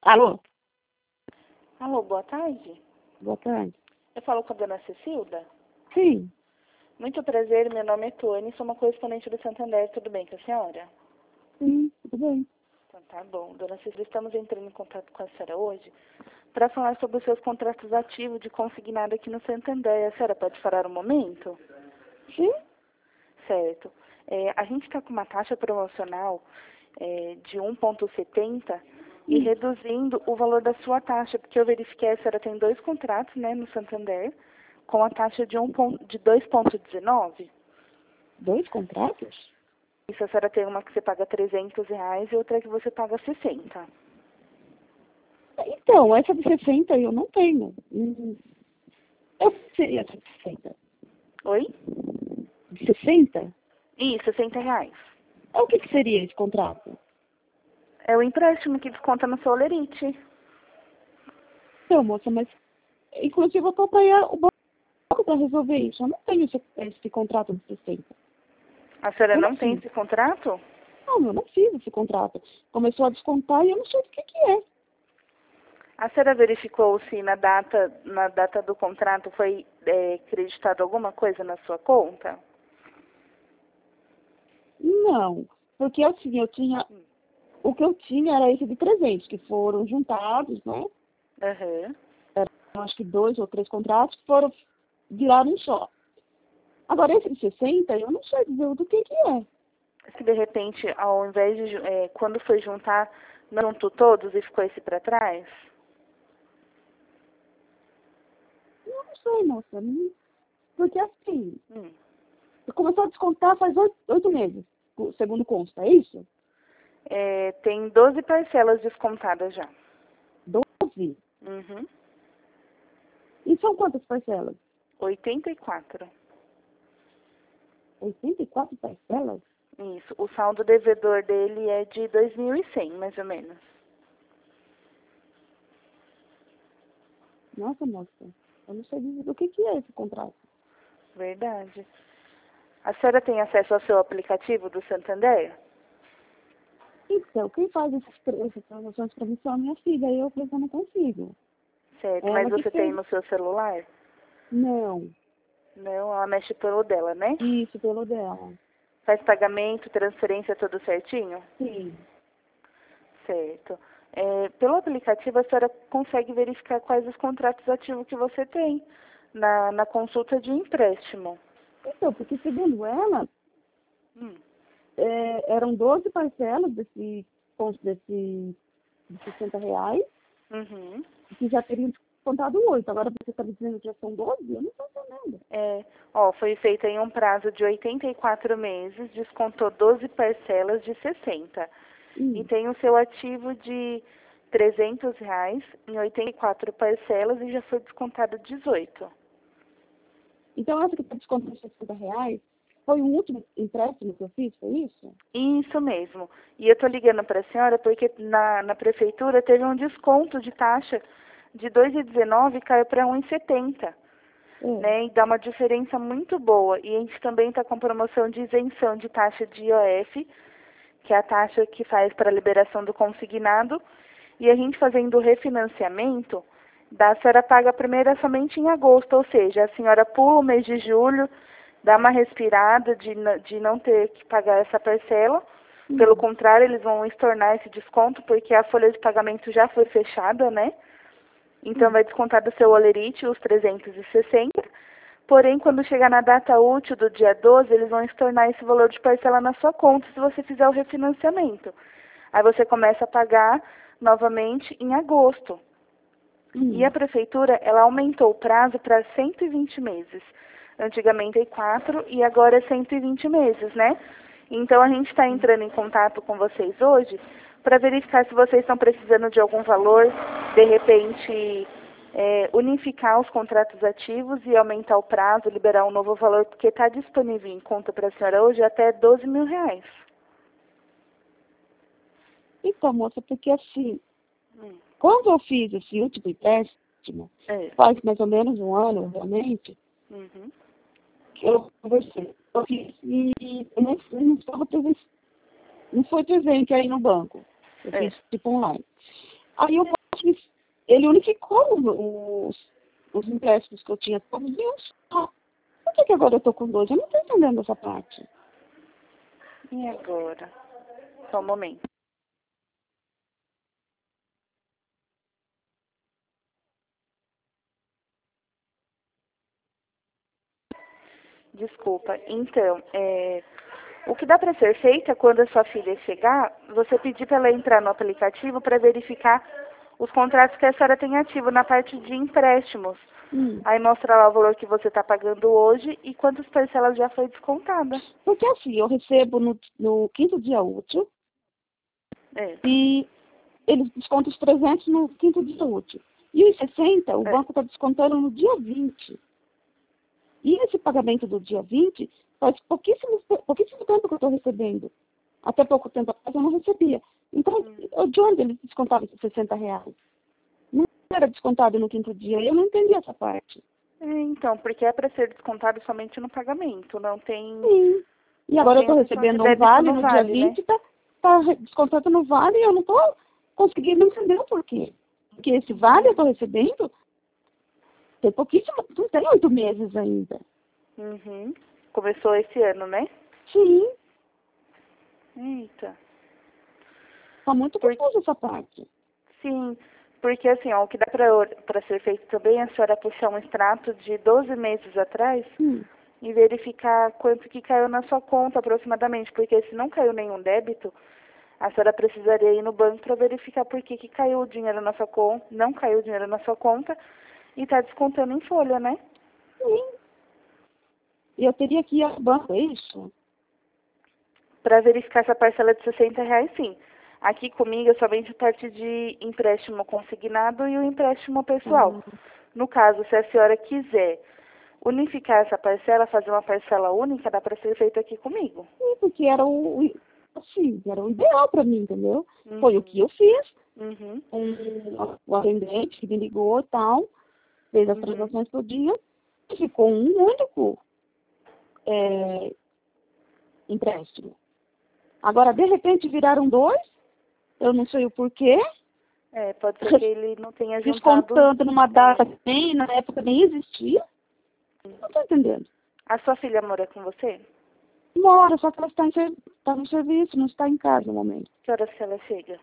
Alô? Alô, boa tarde. Boa tarde. Eu falo com a dona Cecilda. Sim. Muito prazer, meu nome é Tony, sou uma correspondente do Santander, tudo bem com a senhora? Sim, tudo bem. Então tá bom. Dona Cecília, estamos entrando em contato com a senhora hoje para falar sobre os seus contratos ativos de consignado aqui no Santander. A senhora pode parar um momento? Sim? Certo. A gente está com uma taxa promocional de 1,70 e reduzindo o valor da sua taxa, porque eu verifiquei que a senhora tem 2 contratos, né, no Santander, com a taxa de 2,19. 2 contratos? Isso, a senhora tem uma que você paga R$ 300 e outra que você paga 60. Então, essa de 60 eu não tenho. Eu seria essa de 60. Oi? De 60? Isso, R$ 60. O que seria esse contrato? É o empréstimo que desconta no seu olerite. Então, moça, mas inclusive eu comprei o banco para resolver isso. Eu não tenho esse contrato de 60. A senhora Eu não não tem fiz. esse contrato? Não, eu não fiz esse contrato. Começou a descontar e eu não sei do que é. A senhora verificou se na data do contrato foi creditado alguma coisa na sua conta? Não, porque assim, o que eu tinha era esse de 300, que foram juntados, né? Aham. Eram, acho que 2 ou 3 contratos que viraram um só. Agora, esse de 60, eu não sei dizer do que é. Se de repente, ao invés de, quando foi juntar, não juntou todos e ficou esse para trás? Eu não sei, moça. Porque assim, Hum. começou a descontar faz 8 meses, segundo consta, é isso? Tem 12 parcelas descontadas já. 12. Uhum. E são quantas parcelas? 84. 84 parcelas? Isso. O saldo devedor dele é de 2.100, mais ou menos. Nossa, moça, eu não sei dizer do que é esse contrato. Verdade. A senhora tem acesso ao seu aplicativo do Santander? Então, quem faz essas transações para mim só a minha filha, eu não consigo. Certo. Mas Ela que você tem fez. no seu celular? Não, Não, ela mexe pelo dela, né? isso pelo dela. Faz pagamento, transferência, tudo certinho? Sim. Certo. Pelo aplicativo, a senhora consegue verificar quais os contratos ativos que você tem na consulta de empréstimo. Então, porque segundo ela, Hum. eram 12 parcelas de R$ 60, Uhum. que já teriam descontado 8. Agora você está me dizendo que já são 12? Eu não estou entendendo. Foi feita em um prazo de 84 meses, descontou 12 parcelas de 60. E tem o seu ativo de R$ 300 em 84 parcelas e já foi descontado 18. Então, essa que está descontando R$ 60 foi o último empréstimo que eu fiz, foi isso? Isso mesmo. E eu estou ligando para a senhora porque na prefeitura teve um desconto de taxa de 2,19 e caiu para 1,70. Né? E dá uma diferença muito boa. E a gente também está com promoção de isenção de taxa de IOF, que é a taxa que faz para a liberação do consignado. E a gente fazendo o refinanciamento, a senhora paga a primeira somente em agosto, ou seja, a senhora pula o mês de julho, dá uma respirada de não ter que pagar essa parcela. Pelo contrário, eles vão estornar esse desconto, porque a folha de pagamento já foi fechada, né? Então, vai descontar do seu olerite os 360. Porém, quando chegar na data útil do dia 12, eles vão estornar esse valor de parcela na sua conta se você fizer o refinanciamento. Aí você começa a pagar novamente em agosto. E a prefeitura, ela aumentou o prazo para 120 meses. Antigamente é 4 e agora é 120 meses, né? Então a gente está entrando em contato com vocês hoje para verificar se vocês estão precisando de algum valor, de repente unificar os contratos ativos e aumentar o prazo, liberar um novo valor, porque está disponível em conta para a senhora hoje até R$ 12.000. Então, moça, porque assim, quando eu fiz esse último empréstimo, faz mais ou menos um ano, realmente, que eu conversei. Eu fiz e eu não foi presente aí no banco. Eu fiz tipo online. Aí o banco, ele unificou os empréstimos que eu tinha todos em um só. Por que agora eu tô com 2? Eu não tô entendendo essa parte. E agora? Só um momento. Desculpa. Então, o que dá para ser feito é quando a sua filha chegar, você pedir para ela entrar no aplicativo para verificar os contratos que a senhora tem ativo na parte de empréstimos. Aí mostra lá o valor que você está pagando hoje e quantas parcelas já foi descontada. Porque assim, eu recebo no quinto dia útil e eles descontam os 300 no quinto dia útil. E os 60, o banco está descontando no dia 20. E esse pagamento do dia 20 faz pouquíssimo tempo que eu estou recebendo. Até pouco tempo atrás eu não recebia. Então, de onde eles descontavam esses 60 reais? Não era descontado no quinto dia. Eu não entendi essa parte. Então, porque é para ser descontado somente no pagamento, não tem... Sim. E agora eu estou recebendo um vale no dia 20, né? tá descontando no vale e eu não estou conseguindo entender o porquê. Porque esse vale eu estou recebendo tem pouquíssimo, não tem 8 meses ainda. Começou esse ano, né? Sim. Eita. Tá muito confusa essa parte. Sim, porque assim, ó, o que dá para ser feito também é a senhora puxar um extrato de 12 meses atrás e verificar quanto que caiu na sua conta aproximadamente, porque se não caiu nenhum débito, a senhora precisaria ir no banco para verificar por que caiu o dinheiro na sua conta, não caiu o dinheiro na sua conta e está descontando em folha, né? Sim. E eu teria que ir ao banco, é isso? Para verificar essa parcela de 60 reais, sim. Aqui comigo é somente a parte de empréstimo consignado e o empréstimo pessoal. No caso, se a senhora quiser unificar essa parcela, fazer uma parcela única, dá para ser feito aqui comigo. Sim, porque era era o ideal para mim, entendeu? Foi o que eu fiz. O atendente que me ligou e tal, fez as transações todo dia, e ficou um único empréstimo. Agora, de repente, viraram 2, eu não sei o porquê. Pode ser que ele não tenha juntado... Descontando numa data que nem, na época nem existia. Não estou entendendo. A sua filha mora com você? Mora, só que ela está no serviço, não está em casa no momento. Que horas que ela chega?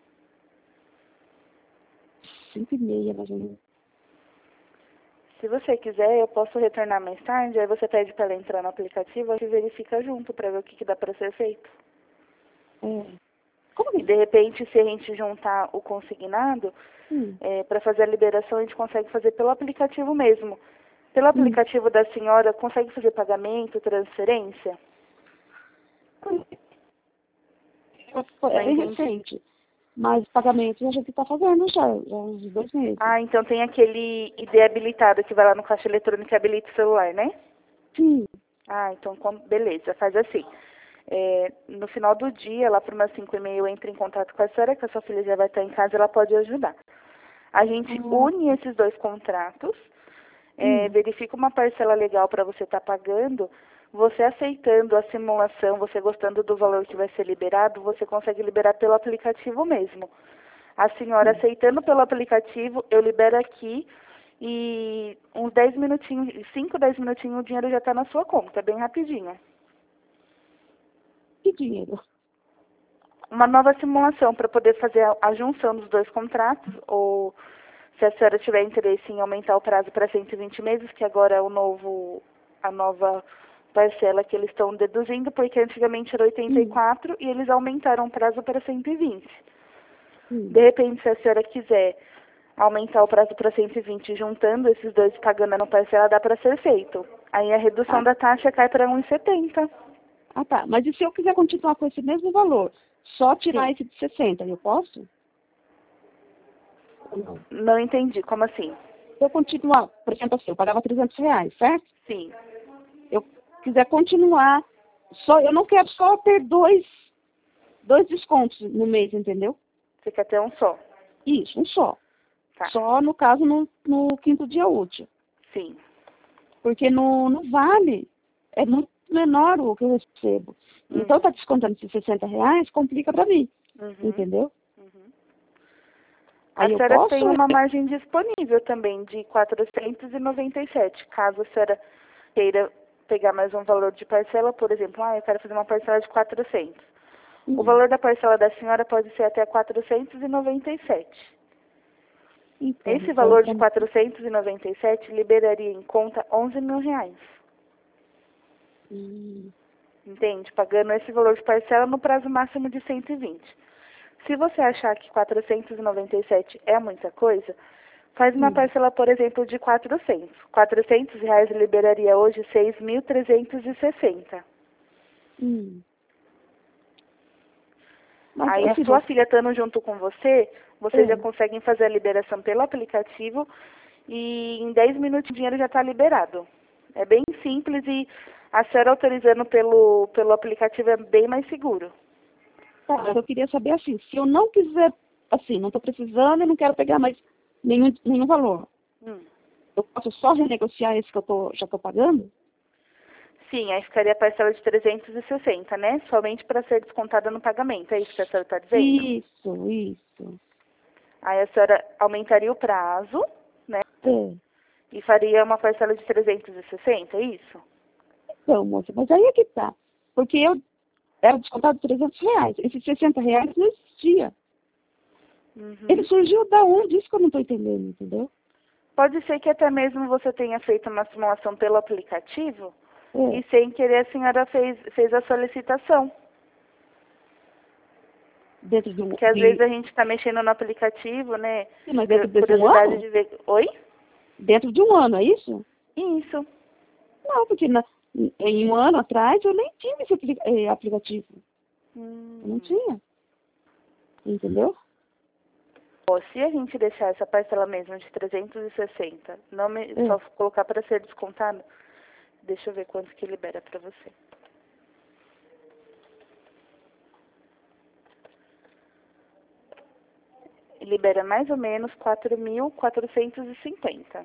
5h30, mais ou menos. Se você quiser, eu posso retornar mais tarde, aí você pede para ela entrar no aplicativo e verifica junto para ver o que dá para ser feito. Como que... E de repente, se a gente juntar o consignado, para fazer a liberação, a gente consegue fazer pelo aplicativo mesmo. Pelo aplicativo da senhora, consegue fazer pagamento, transferência? É bem recente. Mas pagamento a gente está fazendo já uns 2 meses. Ah, então tem aquele ID habilitado que vai lá no caixa eletrônico e habilita o celular, né? Sim. Ah, então beleza, faz assim. No final do dia, lá por umas 5h30, eu entro em contato com a senhora, que a sua filha já vai estar em casa, ela pode ajudar. A gente une esses 2 contratos, verifica uma parcela legal para você estar pagando. Você aceitando a simulação, você gostando do valor que vai ser liberado, você consegue liberar pelo aplicativo mesmo. A senhora aceitando pelo aplicativo, eu libero aqui e uns 10 minutinhos, 5, 10 minutinhos, o dinheiro já está na sua conta, bem rapidinho. Que dinheiro? Uma nova simulação para poder fazer a junção dos 2 contratos, ou se a senhora tiver interesse em aumentar o prazo para 120 meses, que agora é a nova parcela que eles estão deduzindo, porque antigamente era 84 e eles aumentaram o prazo para 120. De repente, se a senhora quiser aumentar o prazo para 120, juntando esses 2 pagando na parcela, dá para ser feito. Aí a redução da taxa cai para 1,70. Ah, tá. Mas e se eu quiser continuar com esse mesmo valor? Só tirar esse de 60, eu posso? Não entendi. Como assim? Se eu continuar, por exemplo assim, eu pagava 300 reais, certo? Sim. Eu quiser continuar, eu não quero só ter 2 descontos no mês, entendeu? Você quer ter um só? Isso, um só. Tá. Só, no caso, no quinto dia útil. Sim. Porque no vale é muito menor o que eu recebo. Então, tá descontando esses 60 reais, complica para mim. Entendeu? A senhora tem uma margem disponível também de 497, caso a senhora queira pegar mais um valor de parcela, por exemplo, eu quero fazer uma parcela de 400. O valor da parcela da senhora pode ser até 497. Então, esse valor de 497 liberaria em conta R$11.000. Entende? Pagando esse valor de parcela no prazo máximo de 120. Se você achar que 497 é muita coisa, faz uma parcela, por exemplo, de 400. R$400 liberaria hoje 6.360. Aí a sua filha estando junto com você, vocês já conseguem fazer a liberação pelo aplicativo e em 10 minutos o dinheiro já está liberado. É bem simples e a senhora autorizando pelo aplicativo é bem mais seguro. Tá, eu queria saber assim, se eu não quiser, assim, não estou precisando e não quero pegar mais nenhum valor, eu posso só renegociar esse que eu já estou pagando? Sim, aí ficaria a parcela de 360, né? Somente para ser descontada no pagamento, é isso que a senhora está dizendo? Isso. Aí a senhora aumentaria o prazo, né? E faria uma parcela de 360, é isso? Então, moça, mas aí é que tá. Porque eu era descontado R$300. Esses R$60 não existia. Ele surgiu da onde? Isso que eu não estou entendendo, entendeu? Pode ser que até mesmo você tenha feito uma simulação pelo aplicativo e sem querer a senhora fez a solicitação. Porque às vezes a gente está mexendo no aplicativo, né? Sim, mas dentro de um ano? De ver... Oi? Dentro de um ano, é isso? Isso. Não, porque em um ano atrás eu nem tinha esse aplicativo. Eu não tinha. Entendeu? Se a gente deixar essa parcela mesmo de 360, só colocar para ser descontado, deixa eu ver quanto que libera para você. Libera mais ou menos 4.450.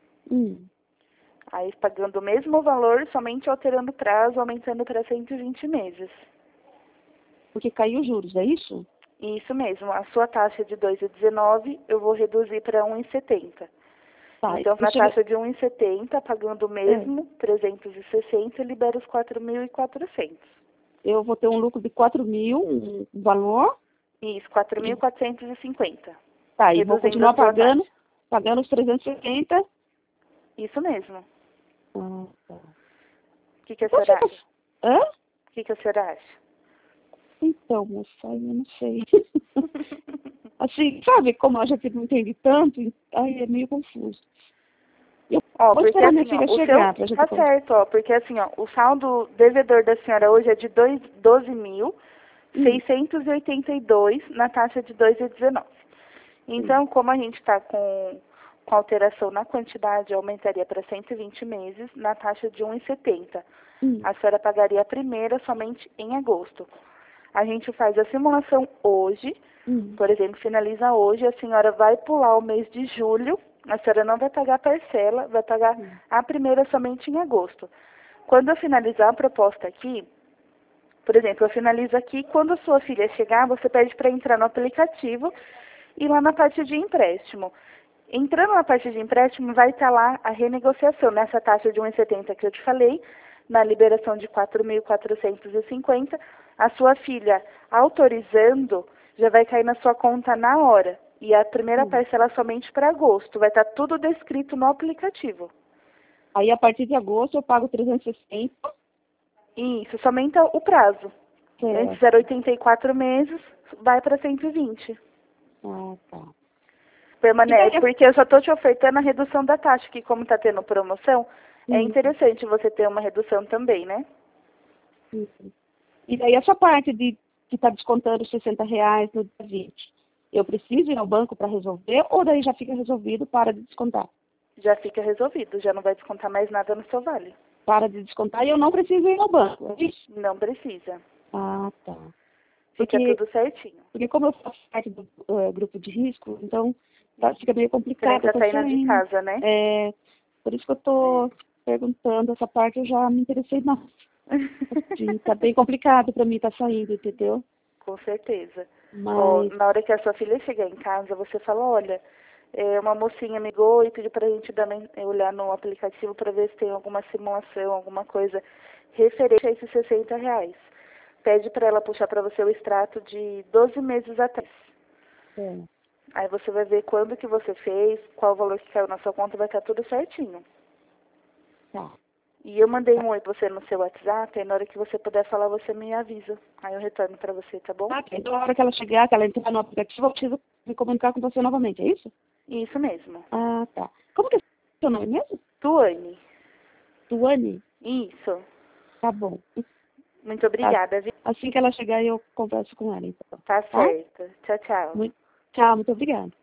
Aí pagando o mesmo valor, somente alterando o prazo, aumentando para 120 meses. Porque caiu os juros, é isso? Isso mesmo. A sua taxa de 2,19 eu vou reduzir para 1,70. Tá, então, na taxa de 1,70, pagando o mesmo, 360, libera os 4.400. Eu vou ter um lucro de 4.000, um valor? Isso, 4.450. Tá, e vou continuar pagando os 360? Isso mesmo. Tá. O que a senhora acha? Hã? O que a senhora acha? Então, moça, eu não sei. Assim, sabe como a gente não entende tanto? Aí é meio confuso. Vou esperar minha filha chegar pra gente... Tá certo, porque assim, o saldo devedor da senhora hoje é de 12.682 na taxa de 2,19. Então, como a gente está com alteração na quantidade, aumentaria para 120 meses na taxa de 1,70. A senhora pagaria a primeira somente em agosto. A gente faz a simulação hoje, por exemplo, finaliza hoje, a senhora vai pular o mês de julho, a senhora não vai pagar a parcela, vai pagar a primeira somente em agosto. Quando eu finalizar a proposta aqui, por exemplo, eu finalizo aqui, quando a sua filha chegar, você pede para entrar no aplicativo e lá na parte de empréstimo. Entrando na parte de empréstimo, vai estar lá a renegociação, nessa taxa de 1,70 que eu te falei, na liberação de 4.450, a sua filha autorizando, já vai cair na sua conta na hora. E a primeira parcela somente para agosto. Vai estar tudo descrito no aplicativo. Aí, a partir de agosto, eu pago 360. Isso, somente o prazo. Antes era 84 meses, vai para 120. Ah, tá. Permanece, porque eu só estou te ofertando a redução da taxa, que como está tendo promoção, é interessante você ter uma redução também, né? E daí essa parte de que está descontando R$60 no dia 20, eu preciso ir ao banco para resolver ou daí já fica resolvido, para de descontar? Já fica resolvido, já não vai descontar mais nada no seu vale. Para de descontar e eu não preciso ir ao banco, é isso? Não precisa. Ah, tá. Fica tudo certinho. Porque como eu faço parte do grupo de risco, então fica meio complicado. Você tá saindo de casa, né? Por isso que eu estou perguntando essa parte, eu já me interessei mais. Está bem complicado para mim estar saindo, entendeu? Com certeza. Mas... na hora que a sua filha chegar em casa, você fala, olha, uma mocinha me ligou e pediu pra gente olhar no aplicativo para ver se tem alguma simulação, alguma coisa referente a esses R$60. Pede para ela puxar para você o extrato de 12 meses atrás. Aí você vai ver quando que você fez, qual o valor que caiu na sua conta, vai estar tudo certinho. Tá. E eu mandei um oi pra você no seu WhatsApp, aí na hora que você puder falar, você me avisa. Aí eu retorno pra você, tá bom? Ah, então na hora que ela chegar, que ela entrar no aplicativo, eu preciso me comunicar com você novamente, é isso? Isso mesmo. Ah, tá. Como que é seu nome mesmo? Tuane. Tuane? Isso. Tá bom. Muito obrigada, viu? Assim que ela chegar, eu converso com ela, então. Tá certo. Tchau, tchau. Tchau, muito obrigada.